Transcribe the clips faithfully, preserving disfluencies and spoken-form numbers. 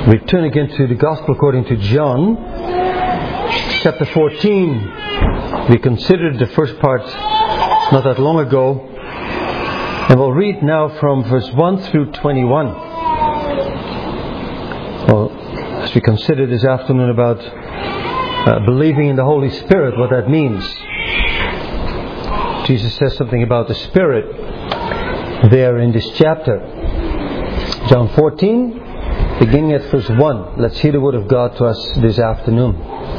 We turn again to the Gospel according to John, chapter fourteen. We considered the first part not that long ago, and we'll read now from verse one through twenty-one. Well, as we consider this afternoon about uh, believing in the Holy Spirit, what that means. Jesus says something about the Spirit there in this chapter. John fourteen, beginning at verse one. Let's hear the word of God to us this afternoon.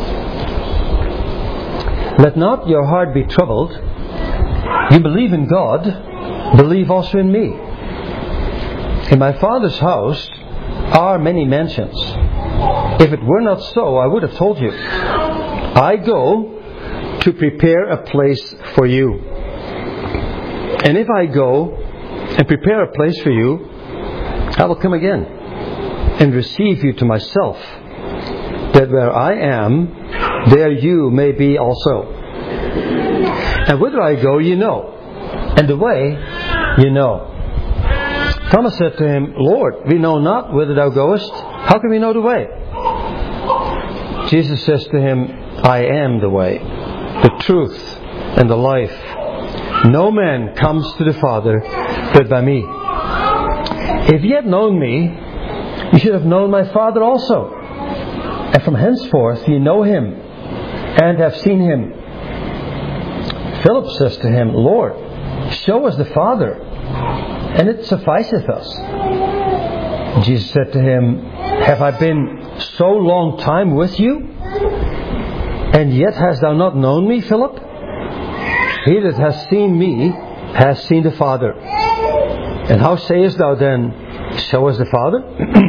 Let not your heart be troubled. You believe in God, believe also in me. In my Father's house are many mansions. If it were not so, I would have told you. I go to prepare a place for you. And if I go and prepare a place for you, I will come again and receive you to myself, that where I am, there you may be also. And whither I go, you know, and the way, you know. Thomas said to him, Lord, we know not whither thou goest. How can we know the way? Jesus says to him, I am the way, the truth, and the life. No man comes to the Father but by me. If ye had known me, you should have known my Father also. And from henceforth ye know him, and have seen him. Philip says to him, Lord, show us the Father, and it sufficeth us. Jesus said to him, Have I been so long time with you, and yet hast thou not known me, Philip? He that has seen me has seen the Father. And how sayest thou then, show us the Father?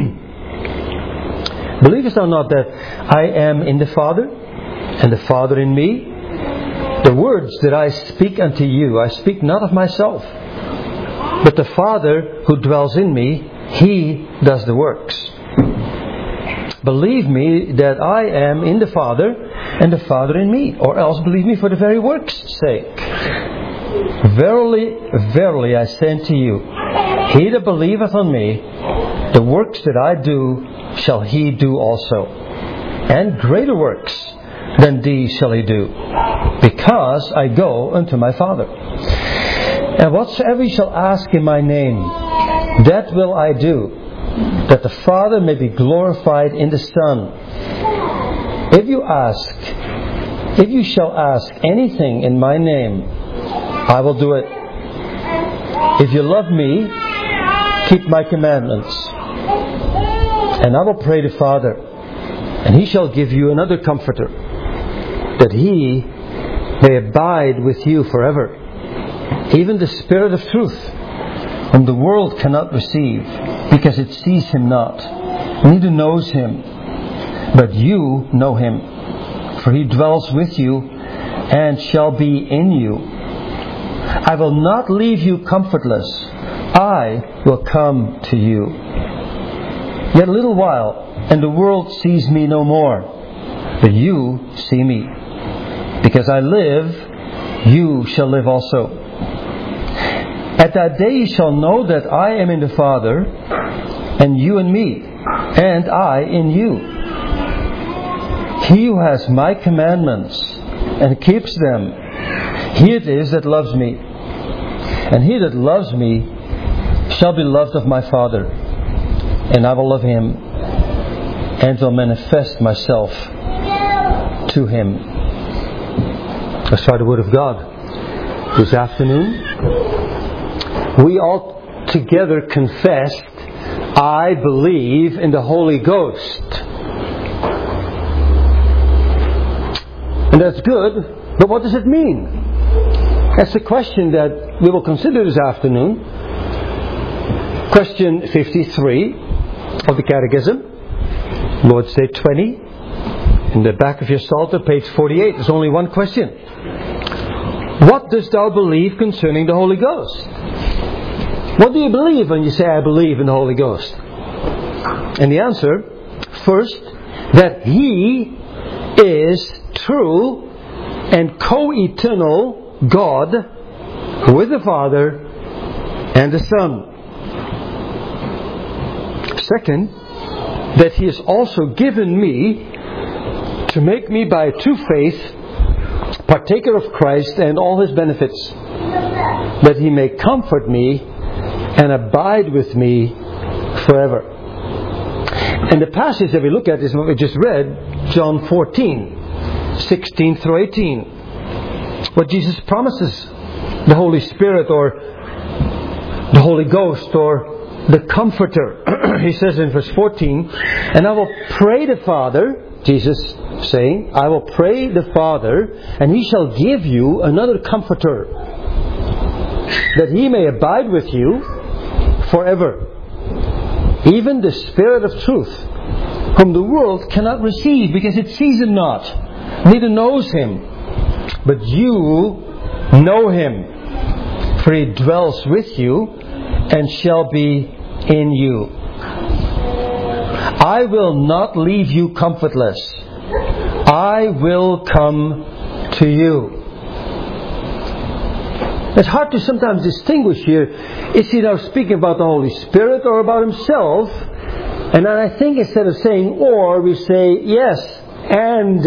Believest thou not that I am in the Father, and the Father in me? The words that I speak unto you, I speak not of myself, but the Father who dwells in me, He does the works. Believe me that I am in the Father, and the Father in me, or else believe me for the very works' sake. Verily, verily, I say unto you, he that believeth on me, the works that I do, shall he do also. And greater works than these shall he do, because I go unto my Father. And whatsoever ye shall ask in my name, that will I do, that the Father may be glorified in the Son. If you ask, if you shall ask anything in my name, I will do it. If you love me, keep my commandments. And I will pray the Father, and He shall give you another Comforter, that He may abide with you forever. Even the Spirit of truth, whom the world cannot receive, because it sees Him not, neither knows Him. But you know Him, for He dwells with you, and shall be in you. I will not leave you comfortless. I will come to you. Yet a little while, and the world sees me no more. But you see me. Because I live, you shall live also. At that day you shall know that I am in the Father, and you in me, and I in you. He who has my commandments and keeps them, he it is that loves me. And he that loves me shall be loved of my Father. And I will love him, and will manifest myself to him. Let's try the Word of God this afternoon. We all together confessed, I believe in the Holy Ghost. And that's good, but what does it mean? That's the question that we will consider this afternoon. Question fifty-three of the Catechism. Lord's Day twenty. In the back of your Psalter, page forty-eight. There's only one question. What dost thou believe concerning the Holy Ghost? What do you believe when you say, I believe in the Holy Ghost? And the answer, first, that He is true and co-eternal God with the Father and the Son. Second, that He has also given me to make me by true faith partaker of Christ and all His benefits, that He may comfort me and abide with me forever. And the passage that we look at is what we just read, John fourteen, sixteen through eighteen. What Jesus promises, the Holy Spirit or the Holy Ghost or the Comforter. He says in verse fourteen, and I will pray the Father, Jesus saying, I will pray the Father, and He shall give you another Comforter, that He may abide with you forever. Even the Spirit of truth, whom the world cannot receive, because it sees Him not, neither knows Him. But you know Him, for He dwells with you and shall be in you. I will not leave you comfortless. I will come to you. It's hard to sometimes distinguish here. Is He now speaking about the Holy Spirit or about Himself? And then I think instead of saying or, we say yes and.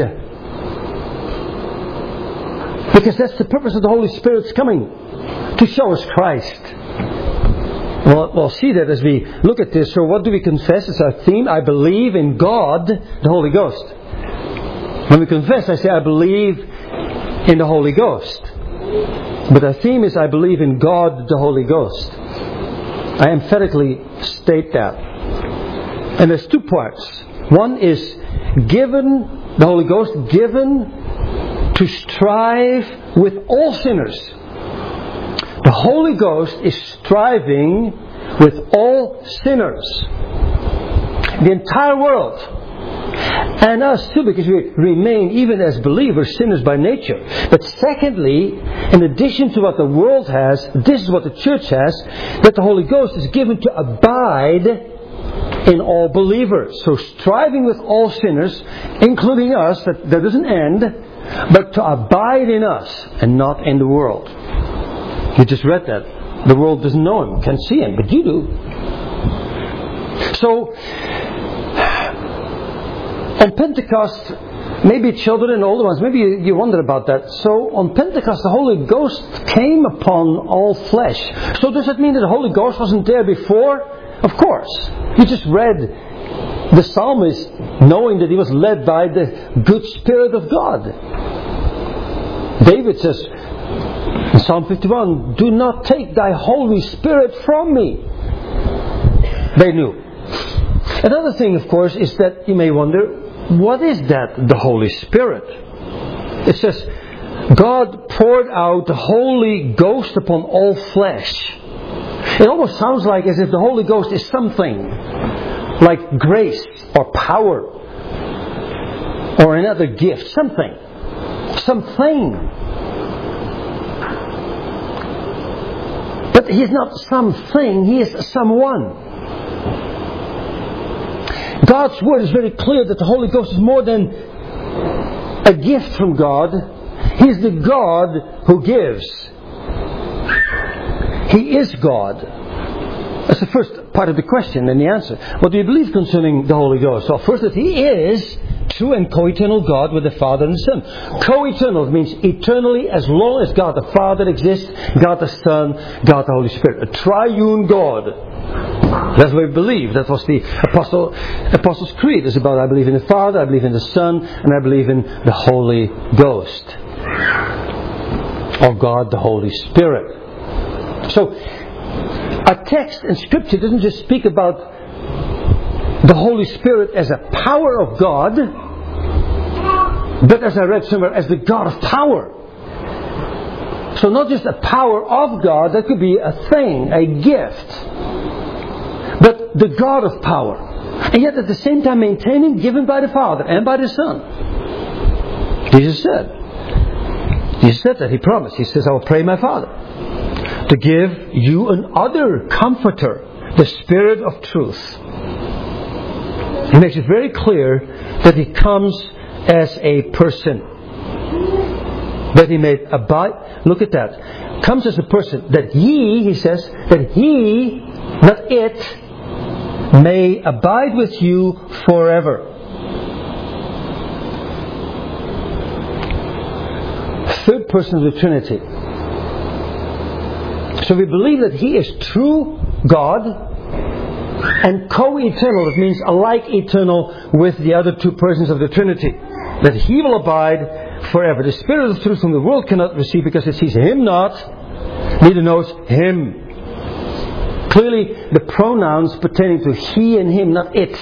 Because that's the purpose of the Holy Spirit's coming, to show us Christ. Well, we'll see that as we look at this. So what do we confess? It's our theme. I believe in God, the Holy Ghost. When we confess, I say I believe in the Holy Ghost. But our theme is I believe in God, the Holy Ghost. I emphatically state that. And there's two parts. One is given, the Holy Ghost given to strive with all sinners. The Holy Ghost is striving with all sinners. The entire world. And us too, because we remain, even as believers, sinners by nature. But secondly, in addition to what the world has, this is what the church has, that the Holy Ghost is given to abide in all believers. So striving with all sinners, including us, that, that doesn't end, but to abide in us and not in the world. You just read that. The world doesn't know Him, can't see Him, but you do. So, on Pentecost, maybe children and older ones, maybe you, you wonder about that. So on Pentecost, the Holy Ghost came upon all flesh. So does that mean that the Holy Ghost wasn't there before? Of course. You just read the psalmist knowing that he was led by the good Spirit of God. David says in Psalm fifty-one, do not take thy Holy Spirit from me. They knew. Another thing, of course, is that you may wonder, what is that, the Holy Spirit? It says, God poured out the Holy Ghost upon all flesh. It almost sounds like as if the Holy Ghost is something like grace or power or another gift. Something. Something. But He is not something, He is someone. God's Word is very clear that the Holy Ghost is more than a gift from God. He is the God who gives. He is God. That's the first part of the question and the answer. What do you believe concerning the Holy Ghost? Well, first that He is true and co-eternal God with the Father and the Son. Co-eternal means eternally, as long as God the Father exists, God the Son, God the Holy Spirit. A triune God. That's what we believe. That was the Apostle, Apostles' Creed. It's about I believe in the Father, I believe in the Son, and I believe in the Holy Ghost. Or God the Holy Spirit. So, our text in Scripture doesn't just speak about the Holy Spirit as a power of God, but as I read somewhere, as the God of power. So not just a power of God, that could be a thing, a gift. But the God of power. And yet at the same time maintaining, given by the Father and by the Son. Jesus said. Jesus said that. He promised. He says, I will pray my Father to give you another Comforter, the Spirit of truth. He makes it very clear that He comes as a person. That He may abide. Look at that. Comes as a person. That He, He says, that He, not it, may abide with you forever. Third person of the Trinity. So we believe that He is true God and co-eternal. It means alike eternal with the other two persons of the Trinity. That He will abide forever. The Spirit of truth whom the world cannot receive because it sees Him not, neither knows Him. Clearly the pronouns pertaining to He and Him, not it.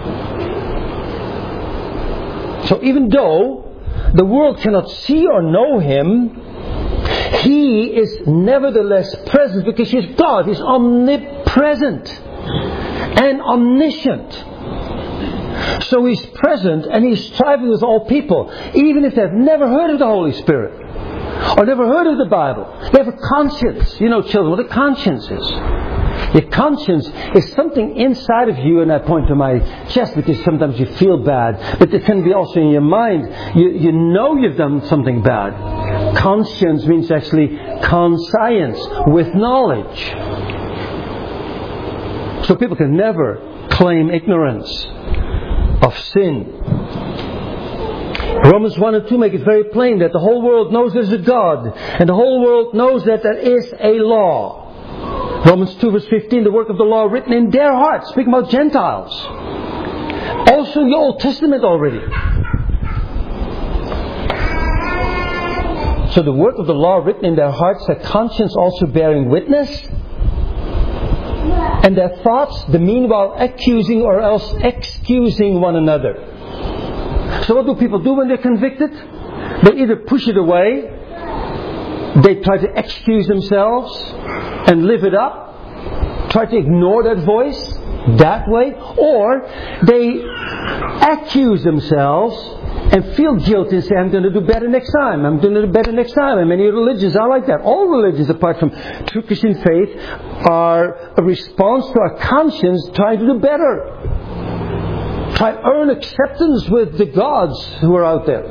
So even though the world cannot see or know Him, He is nevertheless present because He is God. He is omnipresent and omniscient. So He's present and He's striving with all people, even if they've never heard of the Holy Spirit or never heard of the Bible. They have a conscience. You know, children, what a conscience is. Your conscience is something inside of you, and I point to my chest because sometimes you feel bad, but it can be also in your mind. You, you know you've done something bad. Conscience means actually conscience, with knowledge. So people can never claim ignorance of sin. Romans one and two make it very plain that the whole world knows there's a God, and the whole world knows that there is a law. Romans two verse fifteen, the work of the law written in their hearts, speaking about Gentiles. Also in the Old Testament already. So the work of the law written in their hearts, their conscience also bearing witness, and their thoughts the meanwhile accusing or else excusing one another. So what do people do when they're convicted? They either push it away, they try to excuse themselves and live it up, try to ignore that voice that way, or they accuse themselves and feel guilty and say, I'm going to do better next time, I'm going to do better next time. And many religions are like that. All religions apart from true Christian faith are a response to our conscience trying to do better. Try to earn acceptance with the gods who are out there.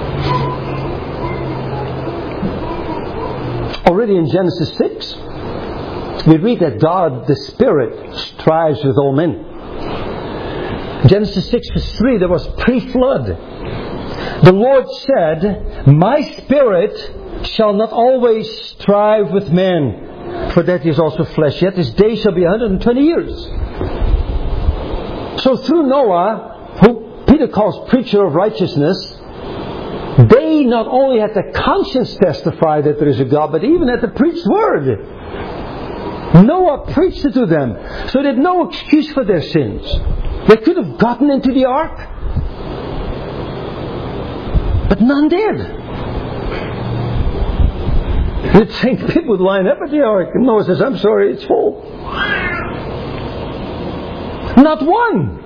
Already in Genesis six, we read that God, the Spirit, strives with all men. Genesis six verse three, there was pre-flood. The Lord said, my Spirit shall not always strive with men, for that is also flesh. Yet his days shall be one hundred twenty years. So through Noah, who Peter calls preacher of righteousness, they not only had the conscience testify that there is a God, but even had the preached word. Noah preached it to them, so they had no excuse for their sins. They could have gotten into the ark, but none did. You'd think people would line up at the ark, and Noah says, I'm sorry, it's full. Not one.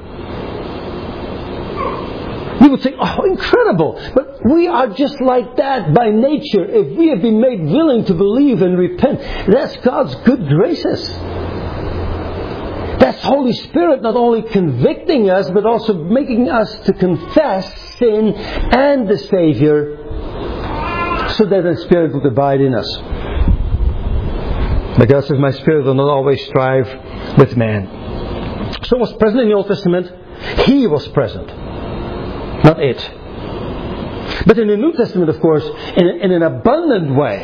You would think, oh, incredible. But we are just like that by nature. If we have been made willing to believe and repent, that's God's good graces. That's Holy Spirit not only convicting us, but also making us to confess sin and the Savior, so that the Spirit will abide in us. But God says, my Spirit will not always strive with man. So was present in the Old Testament. He was present, not it. But in the New Testament, of course, in, in an abundant way.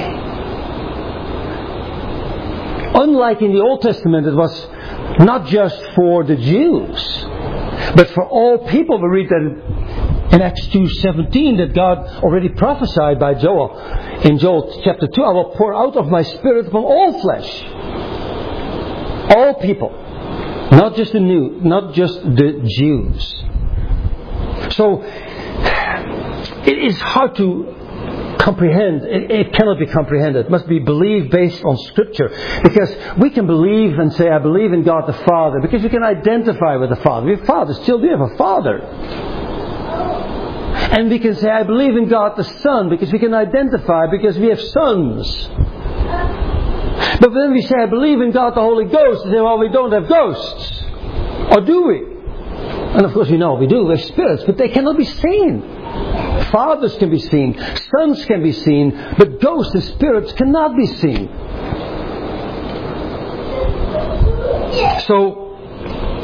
Unlike in the Old Testament, it was not just for the Jews, but for all people. We read that in Acts two seventeen that God already prophesied by Joel. In Joel chapter two, I will pour out of my Spirit upon all flesh. All people. Not just the new, not just the Jews. So, it is hard to comprehend. It, it cannot be comprehended. It must be believed based on Scripture. Because we can believe and say, I believe in God the Father. Because we can identify with the Father. We have fathers. Still do have a Father. And we can say, I believe in God the Son. Because we can identify. Because we have sons. But then we say, I believe in God the Holy Ghost. And say, well, we don't have ghosts. Or do we? And of course we know we do. We have spirits. But they cannot be seen. Fathers can be seen. Sons can be seen. But ghosts and spirits cannot be seen. So,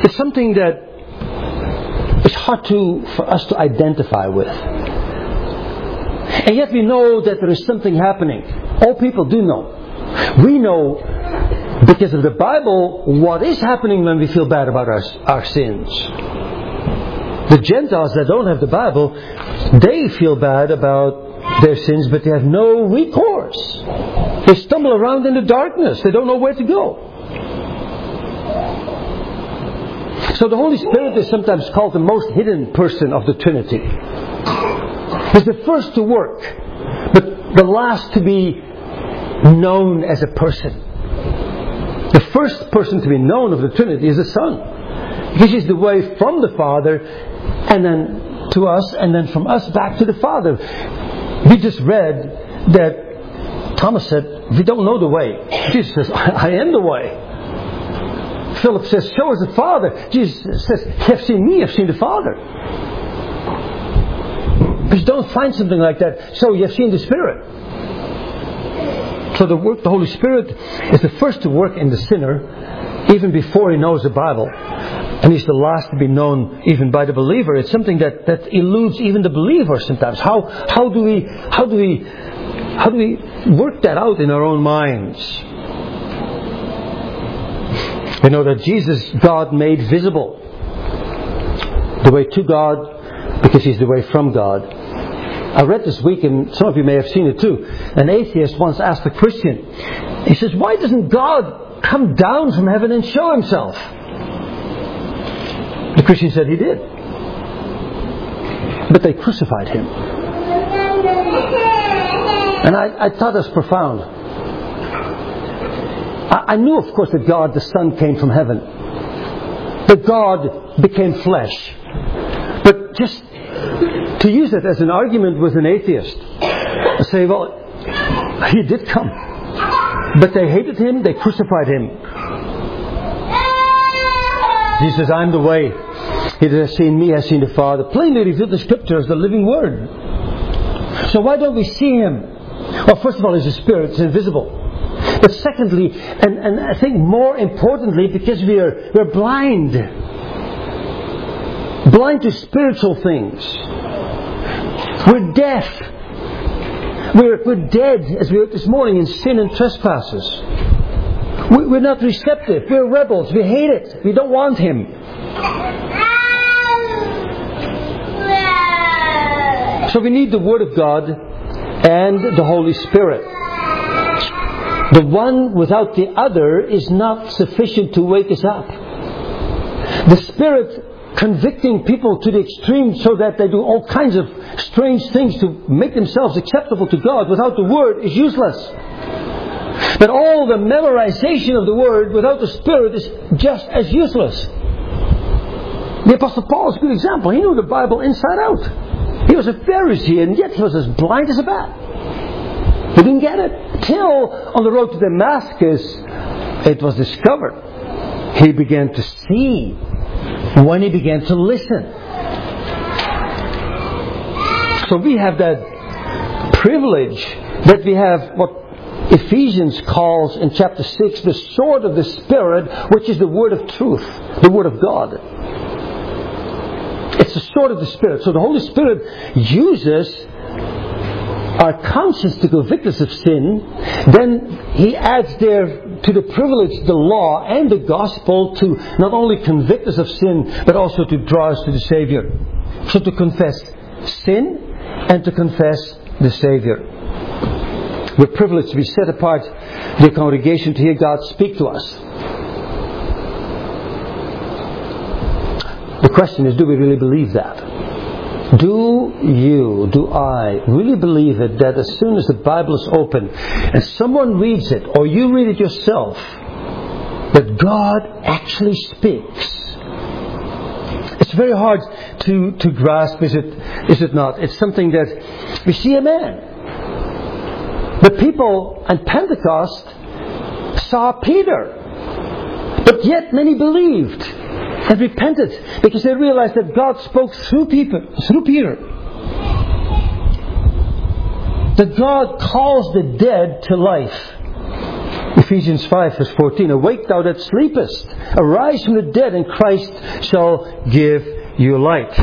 it's something that is hard to for us to identify with. And yet we know that there is something happening. All people do know. We know, because of the Bible, what is happening when we feel bad about our, our sins. The Gentiles that don't have the Bible, they feel bad about their sins, but they have no recourse. They stumble around in the darkness. They don't know where to go. So the Holy Spirit is sometimes called the most hidden person of the Trinity. He's the first to work, but the last to be known as a person. The first person to be known of the Trinity is the Son. Because He's the way from the Father, and then to us, and then from us back to the Father. We just read that Thomas said, we don't know the way. Jesus says, I am the way. Philip says, show us the Father. Jesus says, you have seen me, you have seen the Father. Because don't find something like that. So you have seen the Spirit. So the work, the Holy Spirit is the first to work in the sinner, even before he knows the Bible. And He's the last to be known even by the believer. It's something that, that eludes even the believer sometimes. How how do we how do we how do we work that out in our own minds? We know that Jesus, God made visible. The way to God, because He's the way from God. I read this week, and some of you may have seen it too. An atheist once asked a Christian, he says, why doesn't God come down from heaven and show Himself? The Christian said He did. But they crucified Him. And I, I thought that was profound. I, I knew, of course, that God, the Son, came from heaven. That God became flesh. But just to use it as an argument with an atheist, I say, well, He did come. But they hated Him, they crucified Him. He says, I'm the way. He that has seen me has seen the Father. Plainly revealed the Scripture as the living Word. So why don't we see Him? Well, first of all, He's a Spirit, it's invisible. But secondly, and, and I think more importantly, because we are we're blind. Blind to spiritual things. We're deaf. We're, we're dead, as we heard this morning, in sin and trespasses. We're not receptive. We're rebels. We hate it. We don't want Him. So we need the Word of God and the Holy Spirit. The one without the other is not sufficient to wake us up. The Spirit convicting people to the extreme so that they do all kinds of strange things to make themselves acceptable to God without the Word is useless. But all the memorization of the Word without the Spirit is just as useless. The Apostle Paul is a good example. He knew the Bible inside out. He was a Pharisee, and yet he was as blind as a bat. He didn't get it. Till on the road to Damascus, it was discovered. He began to see when he began to listen. So we have that privilege that we have what Ephesians calls in chapter six the sword of the Spirit, which is the word of truth, the word of God. It's the sword of the Spirit. So the Holy Spirit uses our conscience to convict us of sin. Then He adds there to the privilege the law and the gospel to not only convict us of sin, but also to draw us to the Savior. So to confess sin and to confess the Savior. We're privileged to be set apart, the congregation, to hear God speak to us. The question is, do we really believe that? Do you, do I, really believe it that as soon as the Bible is open and someone reads it, or you read it yourself, that God actually speaks? It's very hard to, to grasp, is it, is it not? It's something that we see a man. The people at Pentecost saw Peter, but yet many believed and repented because they realized that God spoke through people, through Peter. That God calls the dead to life. Ephesians five verse fourteen, awake thou that sleepest, arise from the dead, and Christ shall give you light.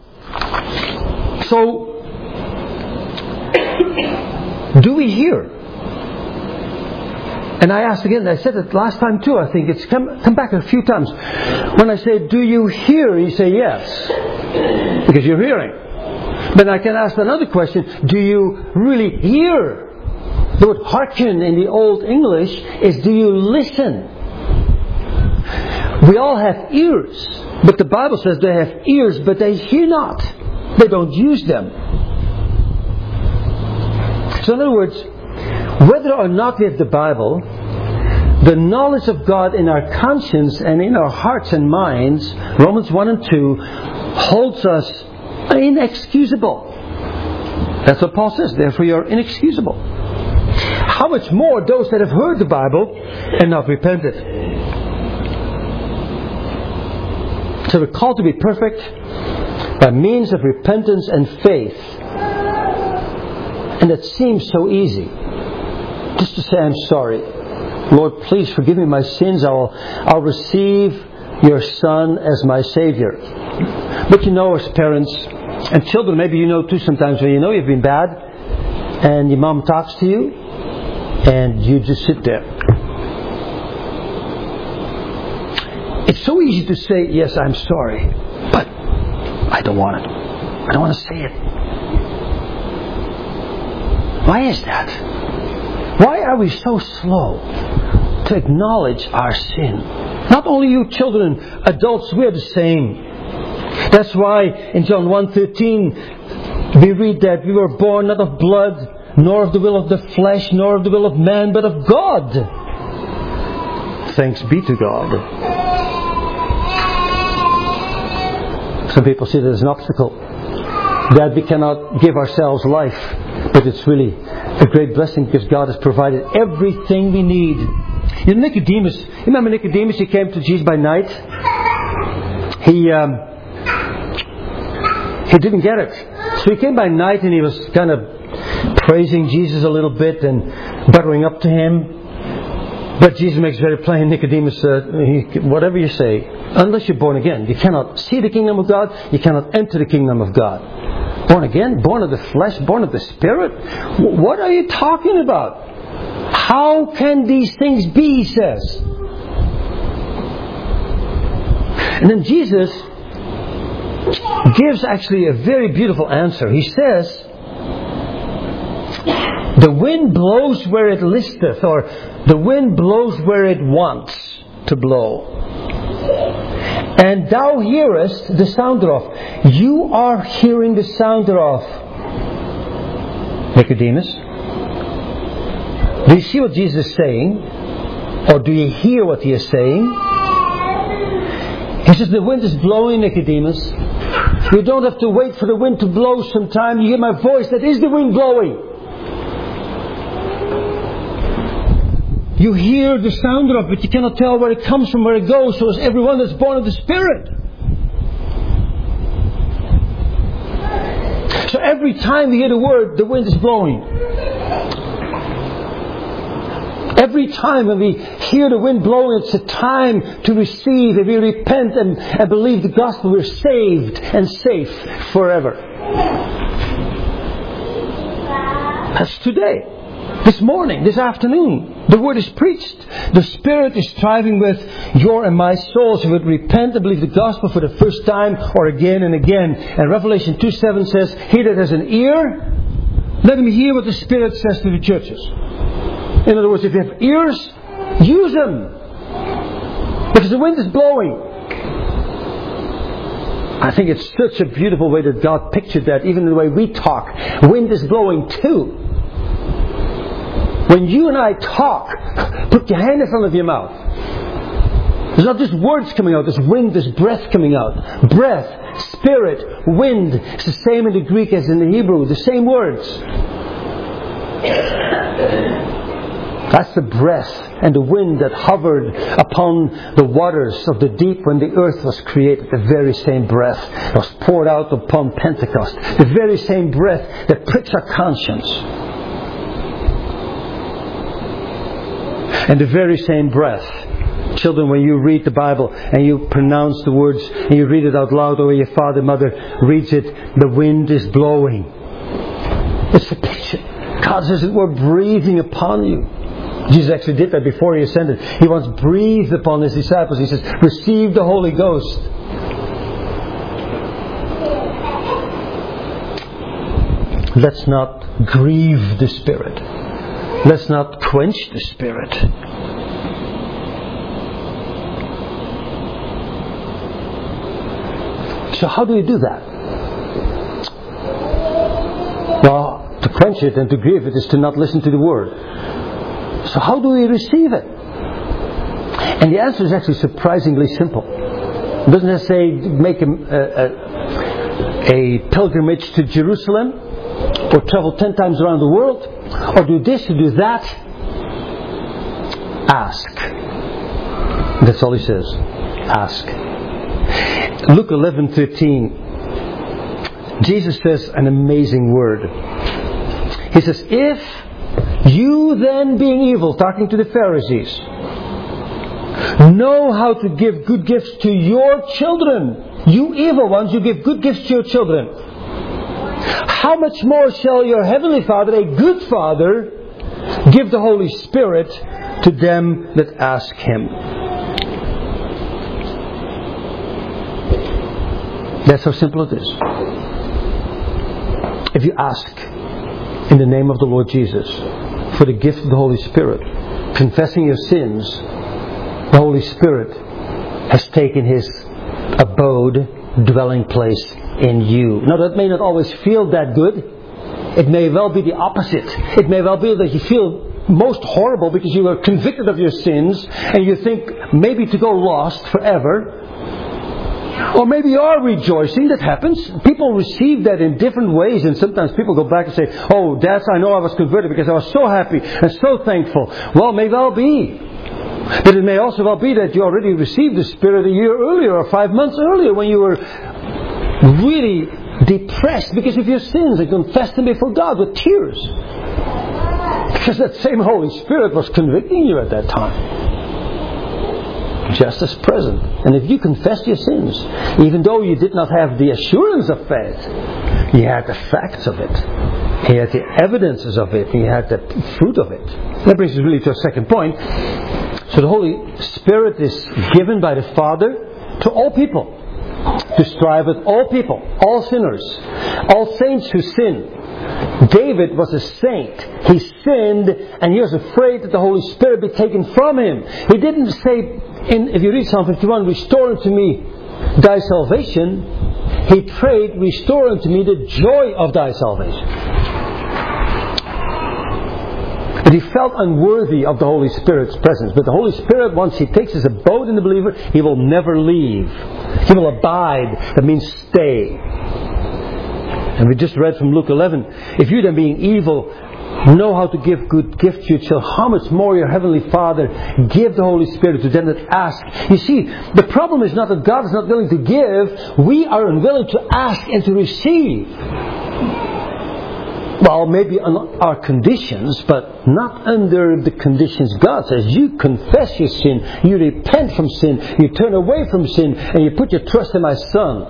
So, do we hear? And I asked again, I said it last time too, I think. It's come, come back a few times. When I say, do you hear? You say yes. Because you're hearing. But I can ask another question. Do you really hear? The word hearken in the Old English is, do you listen? We all have ears. But the Bible says they have ears, but they hear not. They don't use them. So in other words, whether or not we have the Bible, the knowledge of God in our conscience and in our hearts and minds, Romans one and two, holds us inexcusable. That's what Paul says. Therefore you are inexcusable. How much more those that have heard the Bible and not repented? So we're called to be perfect by means of repentance and faith. And it seems so easy. Just to say, I'm sorry. Lord, please forgive me my sins. I'll, I'll receive your Son as my Savior. But you know, as parents and children, maybe you know too sometimes when you know you've been bad and your mom talks to you and you just sit there. It's so easy to say, yes, I'm sorry, but I don't want it. I don't want to say it. Why is that? Why are we so slow to acknowledge our sin? Not only you children, adults, we are the same. That's why in John one thirteen we read that we were born not of blood, nor of the will of the flesh, nor of the will of man, but of God. Thanks be to God. Some people see that as an obstacle, that we cannot give ourselves life, but it's really a great blessing because God has provided everything we need. You know, Nicodemus, you remember Nicodemus? He came to Jesus by night. He um, he didn't get it, so he came by night and he was kind of praising Jesus a little bit and buttering up to him. But Jesus makes it very plain, Nicodemus, uh, he, whatever you say, unless you're born again, you cannot see the kingdom of God. You cannot enter the kingdom of God. Born again, born of the flesh, born of the Spirit? What are you talking about? How can these things be, he says. And then Jesus gives actually a very beautiful answer. He says, the wind blows where it listeth, or the wind blows where it wants to blow. And thou hearest the sound thereof. You are hearing the sound thereof, Nicodemus. Do you see what Jesus is saying? Or do you hear what he is saying? He says, the wind is blowing, Nicodemus. You don't have to wait for the wind to blow sometime. You hear my voice. That is the wind blowing. You hear the sound of it, but you cannot tell where it comes from, where it goes. So is everyone that's born of the Spirit. So every time we hear the word, the wind is blowing. Every time when we hear the wind blowing, it's a time to receive. If we repent and, and believe the gospel, we're saved and safe forever. That's today. This morning, this afternoon, the word is preached. The Spirit is striving with your and my souls who would repent and believe the gospel for the first time or again and again. And Revelation two seven says, he that has an ear, let him hear what the Spirit says to the churches. In other words, if you have ears, use them. Because the wind is blowing. I think it's such a beautiful way that God pictured that, even in the way we talk. Wind is blowing too. When you and I talk, put your hand in front of your mouth. There's not just words coming out, there's wind, there's breath coming out. Breath, spirit, wind. It's the same in the Greek as in the Hebrew, the same words. That's the breath and the wind that hovered upon the waters of the deep when the earth was created. The very same breath that was poured out upon Pentecost. The very same breath that pricks our conscience. And the very same breath, children, when you read the Bible and you pronounce the words and you read it out loud, or your father, mother reads it, the wind is blowing. It's a picture. God says that we're breathing upon you. Jesus actually did that before He ascended. He once breathed upon His disciples. He says, receive the Holy Ghost. Let's not grieve the Spirit. Let's not quench the Spirit. So how do you do that? Well, to quench it and to grieve it is to not listen to the Word. So how do we receive it? And the answer is actually surprisingly simple. It doesn't say make a, a, a pilgrimage to Jerusalem, or travel ten times around the world, or do this or do that. Ask. That's all He says. Ask. Luke eleven thirteen. Jesus says an amazing word. He says, if you then, being evil, talking to the Pharisees, know how to give good gifts to your children, you evil ones, you give good gifts to your children, how much more shall your heavenly Father, a good Father, give the Holy Spirit to them that ask Him? That's how simple it is. If you ask in the name of the Lord Jesus for the gift of the Holy Spirit, confessing your sins, the Holy Spirit has taken His abode, dwelling place in you. Now, that may not always feel that good. It may well be the opposite. It may well be that you feel most horrible because you are convicted of your sins and you think maybe to go lost forever. Or maybe you are rejoicing. That happens. People receive that in different ways, and sometimes people go back and say, oh, Dad, I know I was converted because I was so happy and so thankful. Well, may well be. But it may also well be that you already received the Spirit a year earlier or five months earlier when you were really depressed because of your sins and confessed them before God with tears. Because that same Holy Spirit was convicting you at that time. Just as present. And if you confess your sins, even though you did not have the assurance of faith, you had the facts of it. You had the evidences of it. You had the fruit of it. That brings us really to our second point. So the Holy Spirit is given by the Father to all people. To strive with all people, all sinners, all saints who sin. David was a saint. He sinned and he was afraid that the Holy Spirit be taken from him. He didn't say, in, if you read Psalm fifty-one, restore unto me thy salvation. He prayed, restore unto me the joy of thy salvation. But he felt unworthy of the Holy Spirit's presence. But the Holy Spirit, once He takes His abode in the believer, He will never leave. He will abide. That means stay. And we just read from Luke eleven, if you then being evil know how to give good gifts to your children, how much more your Heavenly Father give the Holy Spirit to them that ask. You see, the problem is not that God is not willing to give. We are unwilling to ask and to receive. Well, maybe on our conditions, but not under the conditions God says. You confess your sin, you repent from sin, you turn away from sin, and you put your trust in my Son.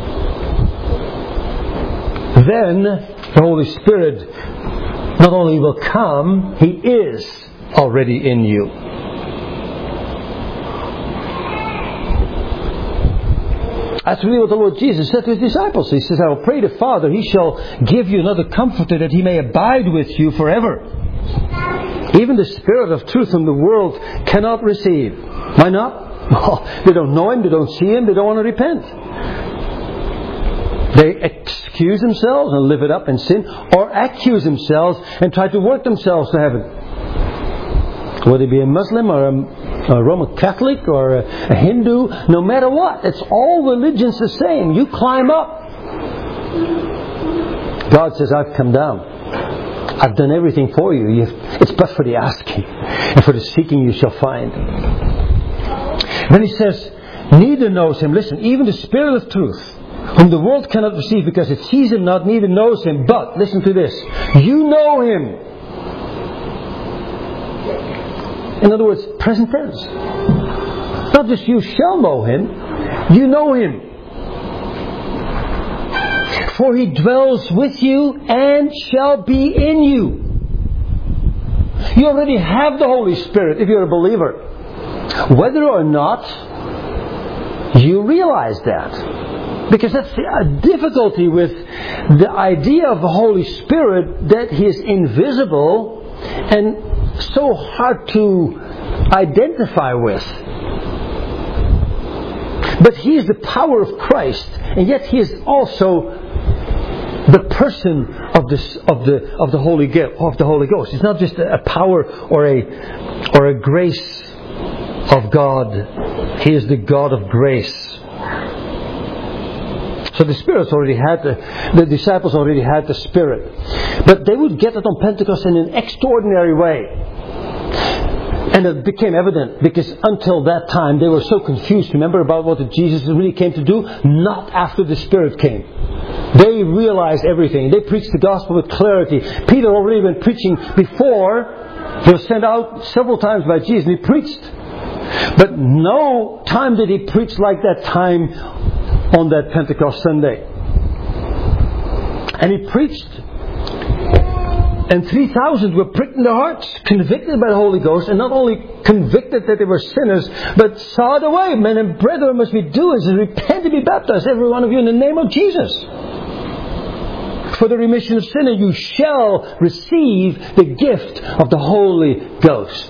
Then the Holy Spirit not only will come, He is already in you. That's really what the Lord Jesus said to His disciples. He says, I will pray the Father, He shall give you another Comforter that He may abide with you forever. Even the Spirit of truth whom the world cannot receive. Why not? Well, they don't know Him, they don't see Him, they don't want to repent. They excuse themselves and live it up in sin, or accuse themselves and try to work themselves to heaven. Whether it be a Muslim or a, a Roman Catholic or a, a Hindu, no matter what, it's all religions the same. You climb up. God says, I've come down. I've done everything for you. You've, it's but for the asking, and for the seeking you shall find. Then He says, neither knows Him. Listen, even the Spirit of truth, whom the world cannot receive because it sees Him not, neither knows Him. But, listen to this, you know Him. In other words, present tense. Not just you shall know Him, you know Him. For He dwells with you and shall be in you. You already have the Holy Spirit if you're a believer. Whether or not you realize that. Because that's the difficulty with the idea of the Holy Spirit, that He is invisible and so hard to identify with. But He is the power of Christ, and yet He is also the person of the of the of the Holy of the Holy Ghost. It's not just a power or a or a grace of God. He is the God of grace. So the Spirit's already had the, the disciples already had the Spirit, but they would get it on Pentecost in an extraordinary way. And it became evident because until that time they were so confused, remember, about what Jesus really came to do? Not after the Spirit came. They realized everything. They preached the gospel with clarity. Peter already been preaching before. He was sent out several times by Jesus and he preached. But no time did he preach like that time on that Pentecost Sunday. And he preached. And three thousand were pricked in their hearts, convicted by the Holy Ghost, and not only convicted that they were sinners, but saw the way. Men and brethren must be doers, and repent and be baptized, every one of you, in the name of Jesus, for the remission of sin, and you shall receive the gift of the Holy Ghost.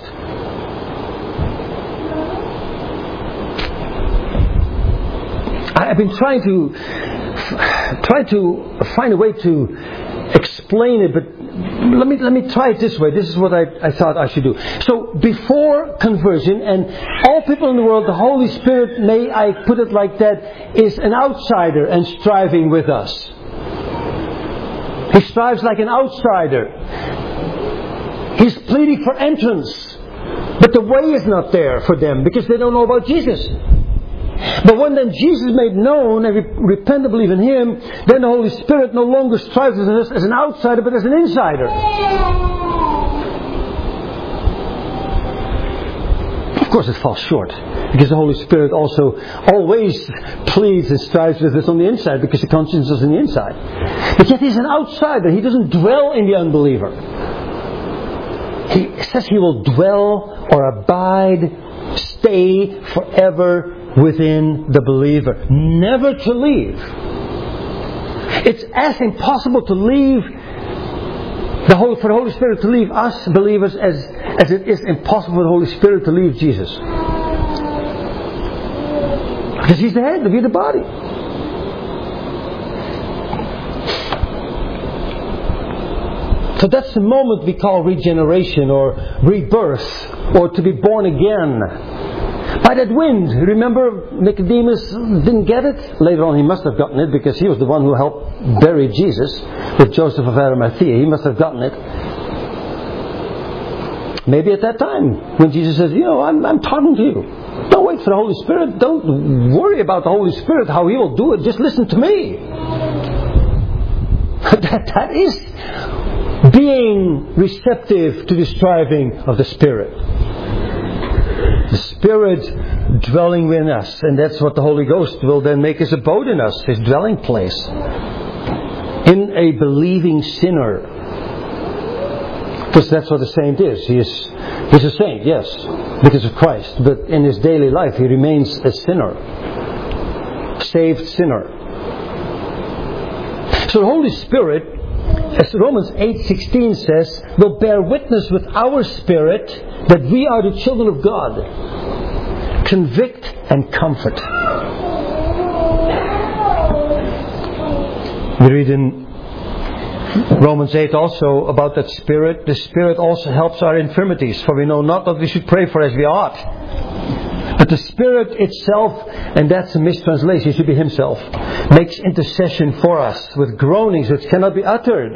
I've been trying to trying to find a way to explain it, but let me let me try it this way. This is what I, I thought I should do. So before conversion, and all people in the world, the Holy Spirit, may I put it like that, is an outsider and striving with us. He strives like an outsider. He's pleading for entrance, but the way is not there for them because they don't know about Jesus. But when then Jesus is made known and we repent and believe in Him, then the Holy Spirit no longer strives as an, as an outsider but as an insider. Of course it falls short, because the Holy Spirit also always pleads and strives with us on the inside, because the conscience is on the inside. But yet He's an outsider. He doesn't dwell in the unbeliever. He says He will dwell or abide, stay forever within the believer, never to leave. It's as impossible to leave the Holy, for the Holy Spirit to leave us believers as, as it is impossible for the Holy Spirit to leave Jesus. Because He's the head, we're the body. So that's the moment we call regeneration or rebirth, or to be born again. By that wind. Remember, Nicodemus didn't get it? Later on he must have gotten it, because he was the one who helped bury Jesus with Joseph of Arimathea. He must have gotten it. Maybe at that time, when Jesus says, you know, I'm, I'm talking to you. Don't wait for the Holy Spirit. Don't worry about the Holy Spirit, how He will do it. Just listen to me. that, that is being receptive to the striving of the Spirit. The Spirit dwelling within us, and that's what the Holy Ghost will then make His abode in us, His dwelling place, in a believing sinner. Because that's what a saint is. He is he's a saint, yes, because of Christ, but in his daily life he remains a sinner, saved sinner. So the Holy Spirit, as Romans eight sixteen says, will bear witness with our spirit that we are the children of God. Convict and comfort. We read in Romans eight also about that Spirit. The Spirit also helps our infirmities, for we know not what we should pray for as we ought. But the Spirit itself, and that's a mistranslation, it should be Himself, makes intercession for us with groanings which cannot be uttered.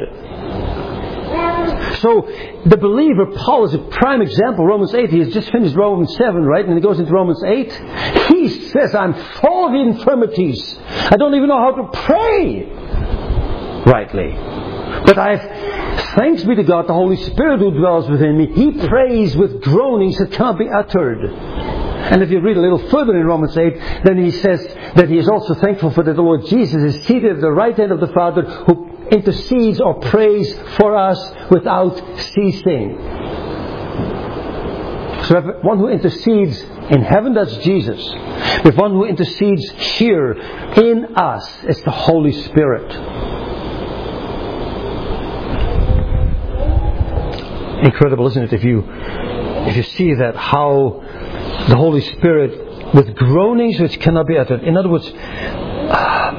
So the believer, Paul, is a prime example. Romans eight, he has just finished Romans seven, right? And he goes into Romans eight. He says, I'm full of infirmities. I don't even know how to pray rightly. But I've Thanks be to God, the Holy Spirit who dwells within me. He prays with groanings that cannot be uttered. And if you read a little further in Romans eight, then he says that he is also thankful for that the Lord Jesus is seated at the right hand of the Father, who intercedes or prays for us without ceasing. So we have one who intercedes in heaven, that's Jesus. We have one who intercedes here in us, it's the Holy Spirit. Incredible, isn't it? If you if you see that, how the Holy Spirit with groanings which cannot be uttered. In other words, uh,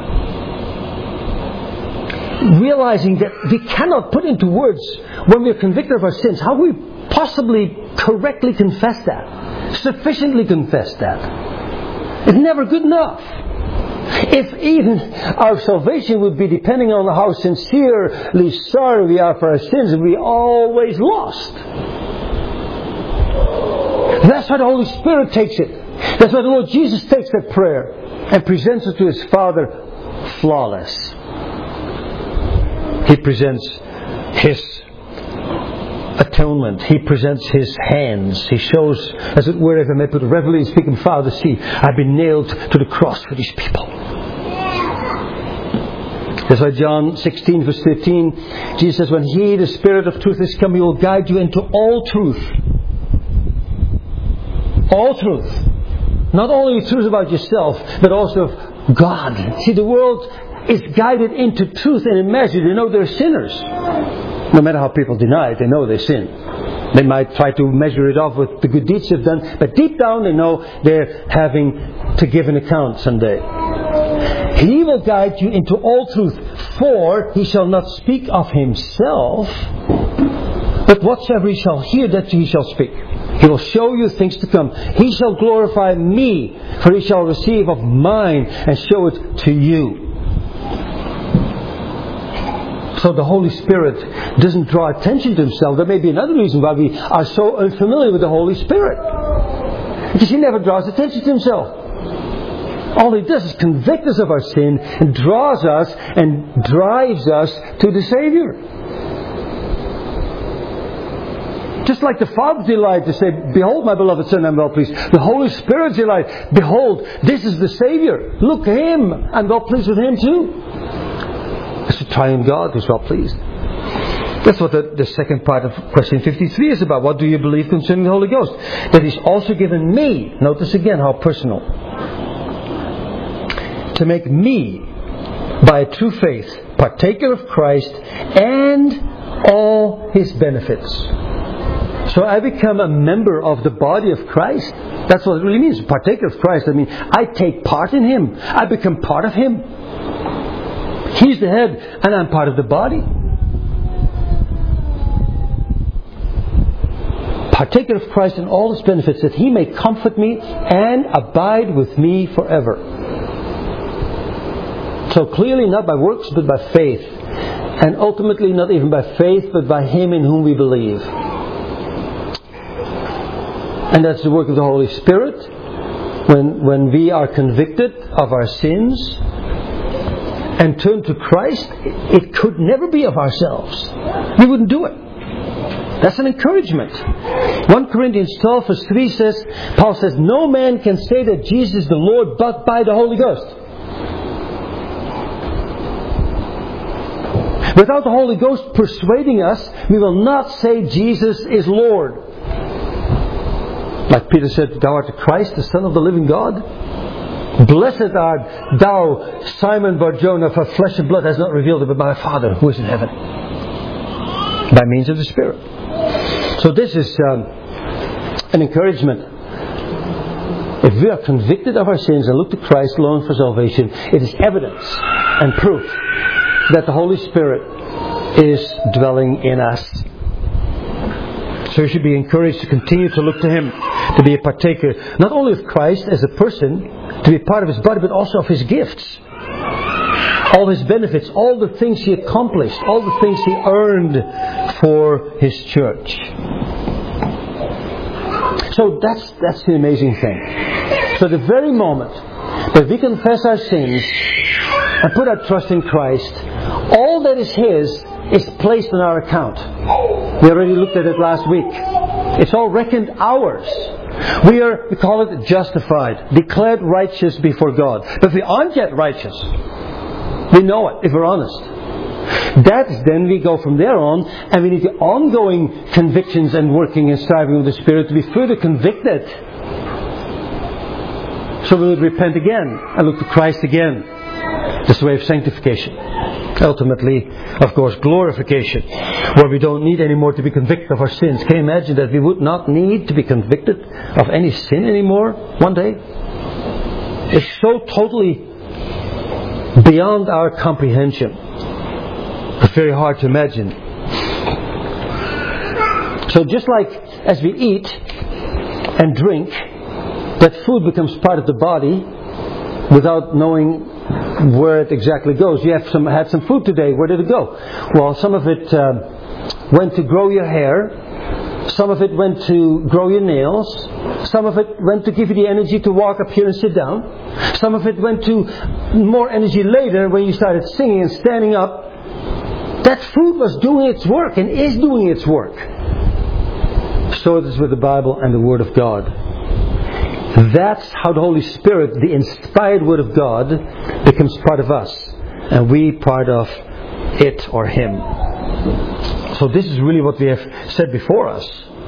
realizing that we cannot put into words when we are convicted of our sins. How can we possibly correctly confess that? Sufficiently confess that? It's never good enough. If even our salvation would be depending on how sincerely sorry we are for our sins, we'd be always lost. That's why the Holy Spirit takes it. That's why the Lord Jesus takes that prayer and presents it to His Father flawless. He presents His atonement. He presents His hands. He shows, as it were, if I may put it reverently speaking, Father, see, I've been nailed to the cross for these people. That's why John sixteen verse fifteen, Jesus says, when He, the Spirit of truth, is come, He will guide you into all truth. All truth. Not only truth about yourself, but also of God. See, the world is guided into truth in a measure. They know they're sinners. No matter how people deny it, they know they sin. They might try to measure it off with the good deeds they've done, but deep down they know they're having to give an account someday. He will guide you into all truth, for He shall not speak of Himself, but whatsoever He shall hear, that He shall speak. He will show you things to come. He shall glorify me, for He shall receive of mine and show it to you. So the Holy Spirit doesn't draw attention to Himself. There may be another reason why we are so unfamiliar with the Holy Spirit. Because He never draws attention to Himself. All He does is convict us of our sin and draws us and drives us to the Savior. Just like the Father's delight to say, behold my beloved Son, I'm well pleased. The Holy Spirit's delight, behold, this is the Savior. Look at Him, I'm well pleased with Him too. It's a triune God who's well pleased. That's what the, the second part of question fifty-three is about. What do you believe concerning the Holy Ghost? That He's also given me, notice again how personal, to make me, by a true faith, partaker of Christ and all His benefits. So I become a member of the body of Christ. That's what it really means. Partaker of Christ. I mean, I take part in Him. I become part of Him. He's the head and I'm part of the body. Partaker of Christ and all His benefits, that He may comfort me and abide with me forever. So clearly not by works but by faith. And ultimately not even by faith but by Him in whom we believe. And that's the work of the Holy Spirit. When, when we are convicted of our sins and turn to Christ, it could never be of ourselves. We wouldn't do it. That's an encouragement. First Corinthians twelve verse three says, Paul says, no man can say that Jesus is the Lord but by the Holy Ghost. Without the Holy Ghost persuading us, we will not say Jesus is Lord. Like Peter said, thou art the Christ, the Son of the living God. Blessed art thou, Simon Bar-Jonah, for flesh and blood has not revealed it, but my Father who is in heaven. By means of the Spirit. So this is um, an encouragement. If we are convicted of our sins and look to Christ alone for salvation, it is evidence and proof that the Holy Spirit is dwelling in us. So we should be encouraged to continue to look to Him, to be a partaker, not only of Christ as a person, to be part of His body, but also of His gifts. All His benefits, all the things He accomplished, all the things He earned for His church. So that's, that's the amazing thing. So the very moment that we confess our sins and put our trust in Christ, all that is His is placed on our account. We already looked at it last week. It's all reckoned ours. We are, we call it justified, declared righteous before God. But if we aren't yet righteous, we know it, if we're honest. That is then we go from there on, and we need the ongoing convictions and working and striving of the Spirit to be further convicted. So we would repent again and look to Christ again. This is the way of sanctification. Ultimately, of course, glorification, where we don't need anymore to be convicted of our sins. Can you imagine that we would not need to be convicted of any sin anymore one day? It's so totally beyond our comprehension. It's very hard to imagine. So just like as we eat and drink, that food becomes part of the body without knowing where it exactly goes. You have some had some food today. Where did it go? Well, some of it uh, went to grow your hair. Some of it went to grow your nails. Some of it went to give you the energy to walk up here and sit down. Some of it went to more energy later when you started singing and standing up. That food was doing its work and is doing its work. So it is with the Bible and the Word of God. That's how the Holy Spirit, the inspired Word of God, becomes part of us. And we part of it or Him. So this is really what we have said before us.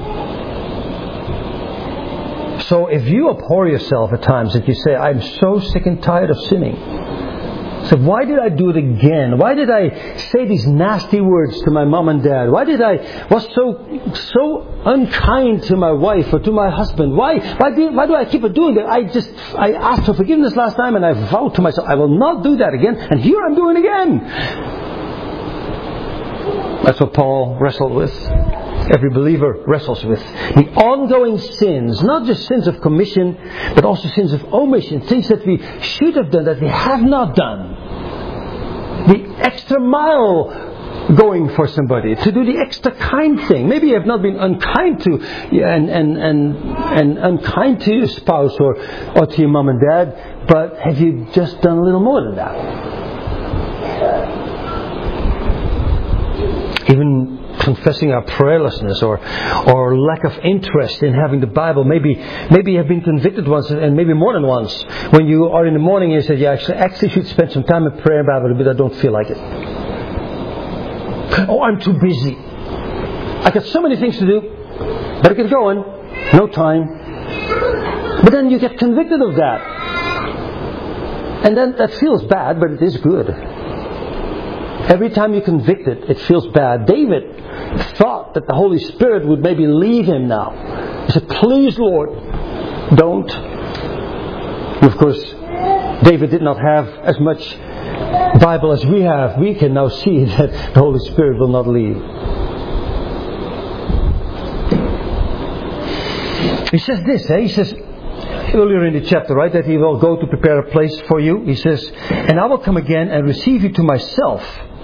So if you abhor yourself at times that you say, I'm so sick and tired of sinning. So why did I do it again? Why did I say these nasty words to my mom and dad? Why did I was so so unkind to my wife or to my husband? Why why do why do I keep on doing that? I just I asked for forgiveness last time and I vowed to myself I will not do that again, and here I'm doing it again. That's what Paul wrestled with. Every believer wrestles with the ongoing sins, not just sins of commission, but also sins of omission, things that we should have done that we have not done. The extra mile going for somebody, to do the extra kind thing. Maybe you have not been unkind to and and and, and unkind to your spouse or, or to your mom and dad, but have you just done a little more than that? Even confessing our prayerlessness or or lack of interest in having the Bible. Maybe maybe you have been convicted once, and maybe more than once, when you are in the morning and you say, yeah, actually, actually should spend some time in prayer and Bible, but I don't feel like it. Oh, I'm too busy. I got so many things to do. Better get going. No time. But then you get convicted of that. And then that feels bad, but it is good. Every time you're convicted, it feels bad. David thought that the Holy Spirit would maybe leave him now. He said, please, Lord, don't. And of course, David did not have as much Bible as we have. We can now see that the Holy Spirit will not leave. He says this, eh? He says, earlier in the chapter, right, that He will go to prepare a place for you. He says, and I will come again and receive you to myself.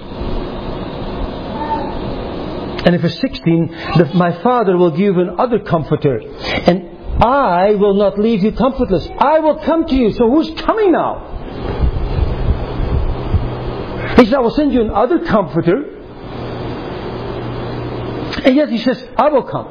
And in verse sixteen, that my Father will give you another comforter, and I will not leave you comfortless. I will come to you. So who's coming now? He says, I will send you another comforter. And yet He says, I will come.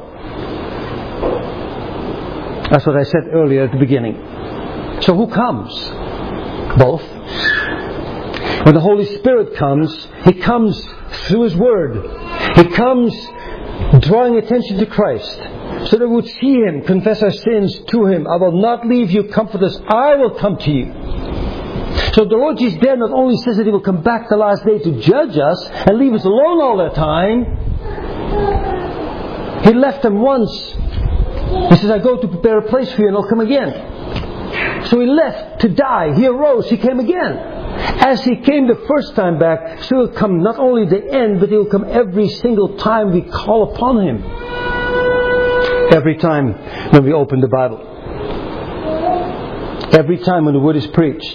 That's what I said earlier at the beginning. So who comes? Both. When the Holy Spirit comes, He comes through His Word. He comes drawing attention to Christ, so that we would see Him, confess our sins to Him. I will not leave you comfortless. I will come to you. So the Lord Jesus there not only says that He will come back the last day to judge us and leave us alone all the time. He left them once. He says, I go to prepare a place for you and I'll come again. So He left to die. He arose. He came again. As He came the first time back, so He'll come not only the end, but He'll come every single time we call upon Him. Every time when we open the Bible. Every time when the Word is preached.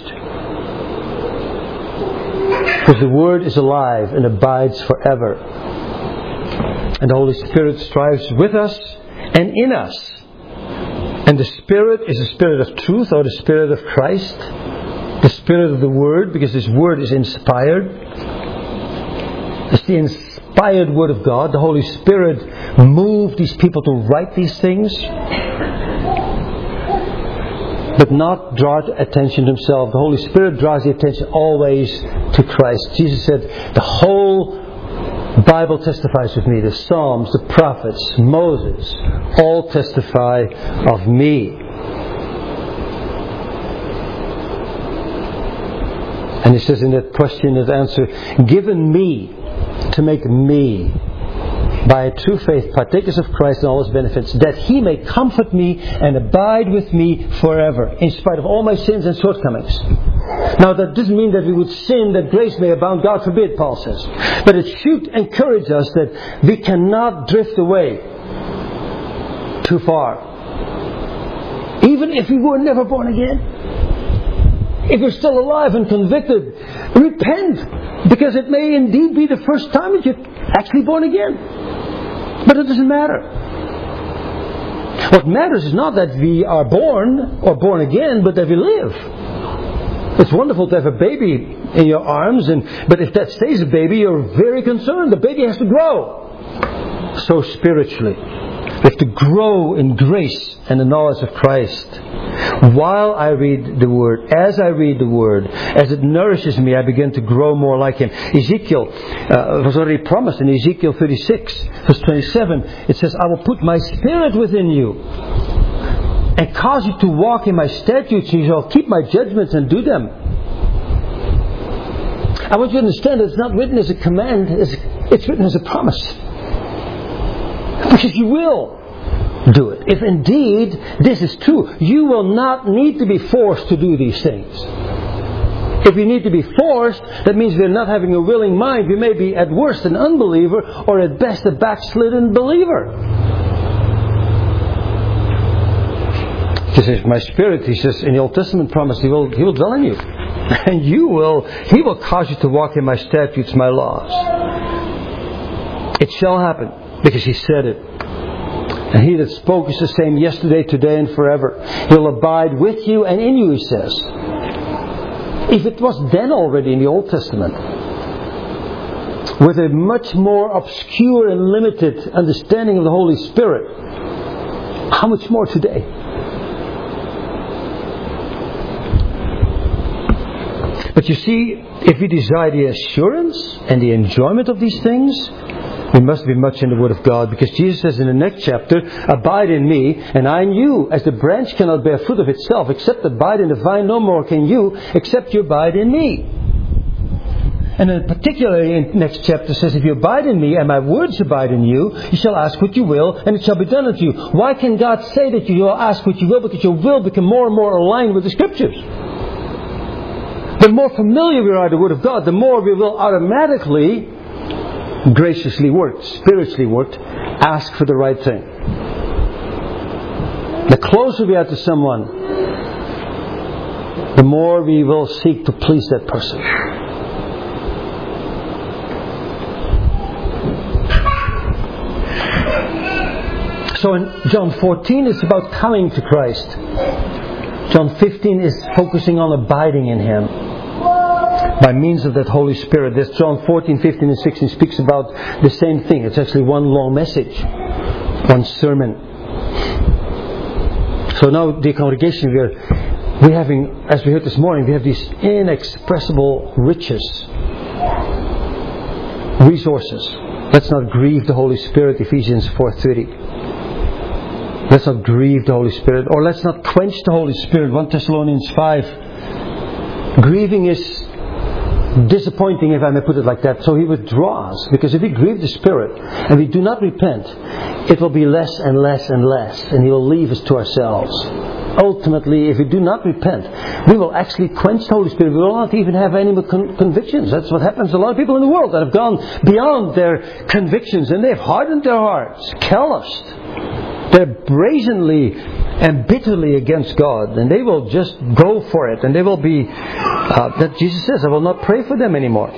Because the Word is alive and abides forever. And the Holy Spirit strives with us and in us. And the Spirit is the Spirit of truth, or the Spirit of Christ. The Spirit of the Word, because this Word is inspired. It's the inspired Word of God. The Holy Spirit moved these people to write these things, but not draw attention to Himself. The Holy Spirit draws the attention always to Christ. Jesus said, the whole Bible testifies with me. The Psalms, the prophets, Moses, all testify of me. And He says in that question and answer, given me to make me by a true faith partakers of Christ and all His benefits, that He may comfort me and abide with me forever, in spite of all my sins and shortcomings. Now that doesn't mean that we would sin that grace may abound. God forbid, Paul says. But it should encourage us that we cannot drift away too far. Even if we were never born again. If you're still alive and convicted, repent. Because it may indeed be the first time that you're actually born again. But it doesn't matter. What matters is not that we are born or born again, but that we live. It's wonderful to have a baby in your arms, and but if that stays a baby, you're very concerned. The baby has to grow. So spiritually, we have to grow in grace and the knowledge of Christ. While I read the Word, as I read the Word, as it nourishes me, I begin to grow more like Him. Ezekiel uh, was already promised in Ezekiel thirty-six, verse twenty-seven. It says, I will put my Spirit within you and cause you to walk in my statutes, and you shall keep my judgments and do them. I want you to understand that it's not written as a command, it's written as a promise. Because you will do it. If indeed this is true, you will not need to be forced to do these things. If you need to be forced, that means we're not having a willing mind. We may be at worst an unbeliever, or at best a backslidden believer. He says, my Spirit, He says, in the Old Testament promise, He will, He will dwell in you. And you will, He will cause you to walk in my statutes, my laws. It shall happen, because He said it. And He that spoke is the same yesterday, today, and forever. He'll abide with you and in you, He says. If it was then already in the Old Testament, with a much more obscure and limited understanding of the Holy Spirit, how much more today? But you see, if we desire the assurance and the enjoyment of these things, we must be much in the Word of God. Because Jesus says in the next chapter, abide in me and I in you. As the branch cannot bear fruit of itself except abide in the vine, no more can you except you abide in me. And then particularly in the next chapter says, if you abide in me and my words abide in you, you shall ask what you will and it shall be done unto you. Why can God say that you will ask what you will? Because your will become more and more aligned with the Scriptures. The more familiar we are with the Word of God, the more we will automatically, graciously work, spiritually work, ask for the right thing. The closer we are to someone, the more we will seek to please that person. So in John fourteen it's about coming to Christ. John fifteen is focusing on abiding in Him by means of that Holy Spirit. This John fourteen, fifteen and sixteen speaks about the same thing. It's actually one long message, one sermon. So now, dear congregation, we are we having, as we heard this morning, we have these inexpressible riches, resources. Let's not grieve the Holy Spirit, Ephesians four thirty. Let's not grieve the Holy Spirit, or let's not quench the Holy Spirit, First Thessalonians five. Grieving is disappointing, if I may put it like that. So He withdraws, because if we grieve the Spirit and we do not repent, it will be less and less and less, and He will leave us to ourselves. Ultimately, if we do not repent, we will actually quench the Holy Spirit. We will not even have any con- convictions. That's what happens to a lot of people in the world that have gone beyond their convictions, and they've hardened their hearts, calloused. They're brazenly and bitterly against God, and they will just go for it, and they will be uh, that Jesus says, I will not pray for them anymore.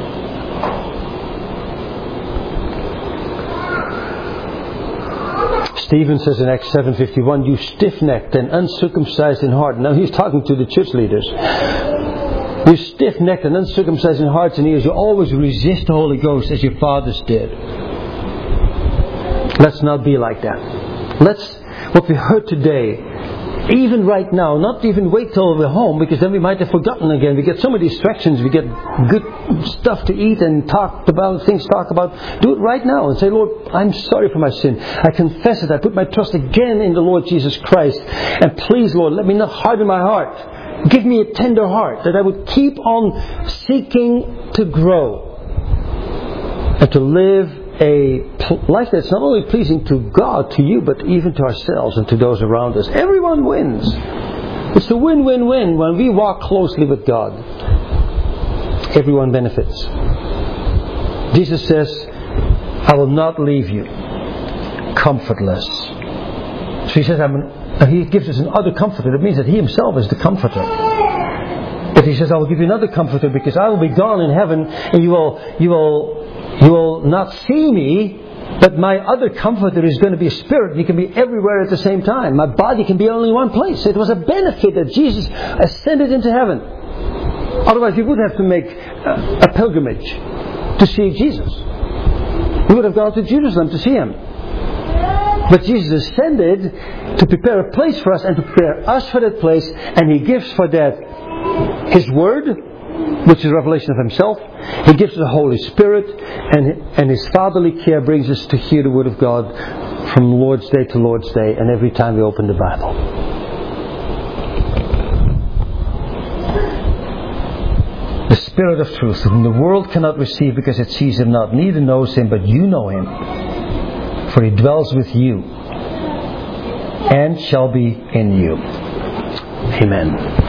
Stephen says in Acts seven fifty-one, you stiff-necked and uncircumcised in heart. Now he's talking to the church leaders. You're stiff-necked and uncircumcised in hearts and ears. You always resist the Holy Ghost as your fathers did. Let's not be like that. Let's, what we heard today, even right now, not even wait till we're home, because then we might have forgotten again. We get so many distractions. We get good stuff to eat and talk about, things to talk about. Do it right now and say, Lord, I'm sorry for my sin. I confess it. I put my trust again in the Lord Jesus Christ. And please, Lord, let me not harden my heart. Give me a tender heart, that I would keep on seeking to grow and to live a life that's not only pleasing to God, to you, but even to ourselves and to those around us. Everyone wins. It's a win-win-win when we walk closely with God. Everyone benefits. Jesus says, I will not leave you comfortless. So he says, I'm an, he gives us another comforter. It means that he himself is the comforter. But he says, I will give you another comforter because I will be gone in heaven and you will, you will You will not see me, but my other comforter is going to be a spirit. He can be everywhere at the same time. My body can be only one place. It was a benefit that Jesus ascended into heaven. Otherwise, we would have to make a pilgrimage to see Jesus. We would have gone to Jerusalem to see Him. But Jesus ascended to prepare a place for us and to prepare us for that place. And He gives for that His Word, which is a revelation of Himself. He gives us the Holy Spirit, and, and His fatherly care brings us to hear the Word of God from Lord's Day to Lord's Day, and every time we open the Bible. The Spirit of truth, whom the world cannot receive because it sees Him not, neither knows Him, but you know Him, for He dwells with you and shall be in you. Amen.